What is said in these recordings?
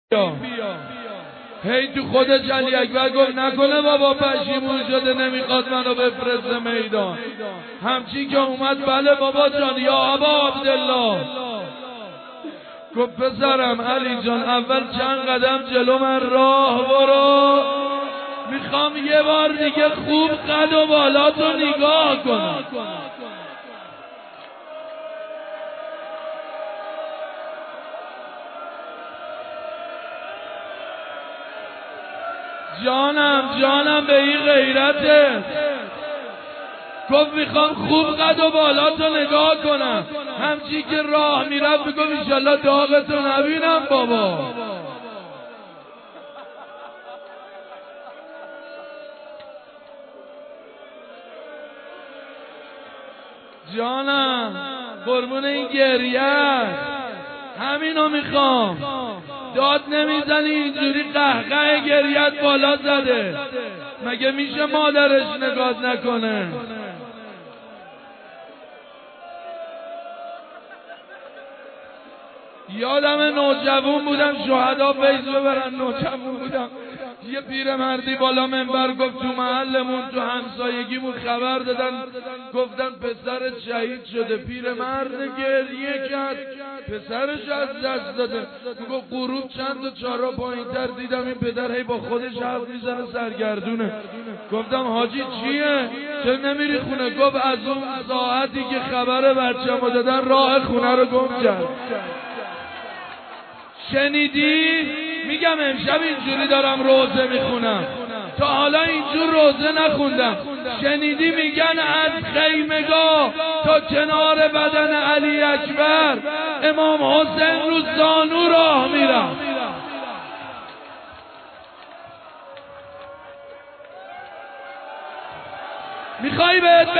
بیا. هی تو خودش علی اکبر گفت نکنه بابا پشیمون شده نمیخواد منو بفرسته میدان. همچین که اومد بله بابا جان یا ابا عبدالله. گفت پسرم علی جان اول چند قدم جلو من راه برو، میخوام یه بار دیگه خوب قد و بالاتو نگاه کنم. جانم به این غیرته. گفت میخوام خوب قد و بالاتو نگاه کنم. همچی که راه میرفت میگفت انشالله داغتو نبینم بابا. جانم قربون این گریه همینو میخوام. داد نمیزنی اینجوری قهقه گریت بالا زده، مگه میشه مادرش نگاه نکنه؟ یادم نوجوان بودم شهدا فیض ببرن، نوجوان بودم یه پیرمردی بالا منبر گفت تو محلمون تو همسایگیمون خبر دادن گفتن پسرت شهید شده. پیرمرد گریه کرد، پسرش از دست داده. گفت غروب چند تا چهارراه پایین‌تر دیدم این پدر هی با خودش حرف میزنه سرگردونه. گفتم حاجی چیه؟ چرا نمیری خونه؟ گفت از اون ساعتی که خبر بچه‌مو دادن راه خونه رو گم کرد. شنیدی؟ میگم امشب اینجوری دارم روزه میخونم، تا حالا اینجور روزه نخوندم. شنیدی میگن از خیمگاه تا کنار بدن علی اکبر امام حسین رو زانو راه میرم. میخوای بهت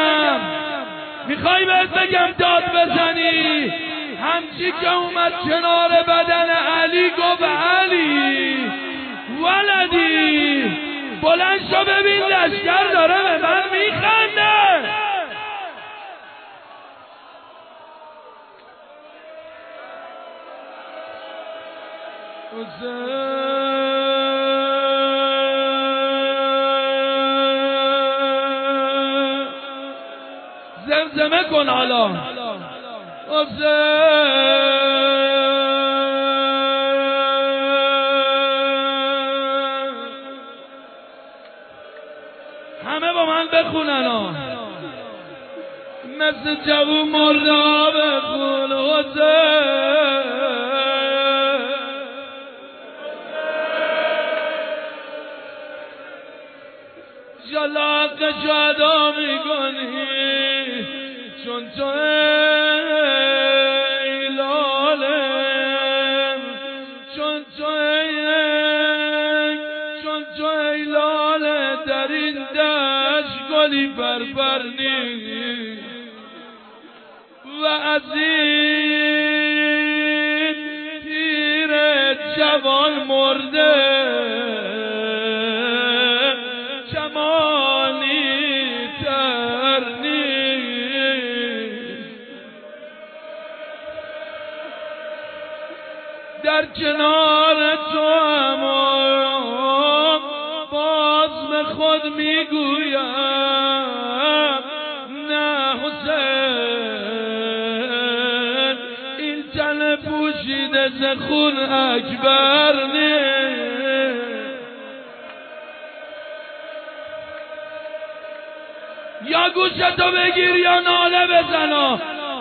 بگم داد بزنی؟ همچی که اومد کنار بدن علی گفت علی ولدی بلند شو ببین لشکر داره به من میخنده. زمزمه کن حالا. همه با من بخونن مثل جوون مرده بخون حسین. انشالله حق شهدا میکنی چون تو ای لاله، چون تو ای لاله در این دشت گلی پرپر نیست و از این پیر جوان مرده جمالی تر نیست. در کنار تو اما باز به خود میگویم نه حسین این تن پوشیده ز خون اکبر نیست. یا گوشتو بگیر یا ناله بزنا.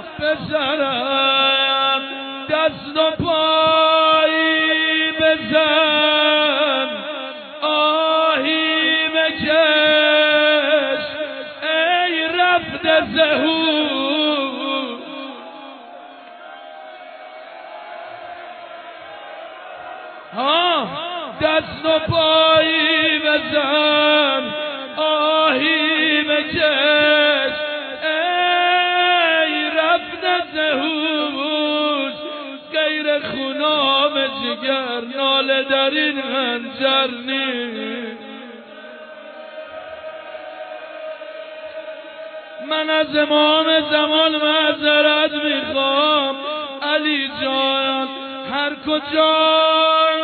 پسرم دست و پایی بزن، آهی بکش ای رفته زهور. دست و پایی بزن، آهی بکش ای رفته زهور. غیر خونام جگر ناله در این خنجر نیست. من از امام زمان معذرت میخوام علی جان، هر کجا